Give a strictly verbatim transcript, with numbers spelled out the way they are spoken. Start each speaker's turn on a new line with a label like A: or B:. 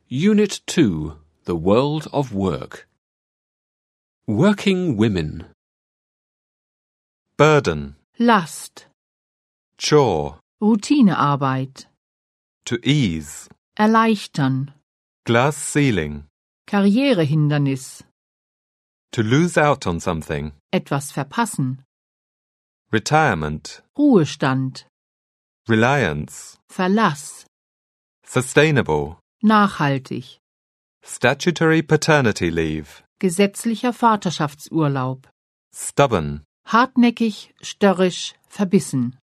A: Unit two, The World of Work. Working women.
B: Burden,
C: Last,
B: chore,
C: Routinearbeit,
B: to ease,
C: erleichtern,
B: glass ceiling,
C: Karrierehindernis,
B: to lose out on something,
C: etwas verpassen,
B: retirement,
C: Ruhestand,
B: reliance,
C: Verlass,
B: sustainable,
C: nachhaltig,
B: statutory paternity leave,
C: gesetzlicher Vaterschaftsurlaub,
B: stubborn,
C: hartnäckig, störrisch, verbissen.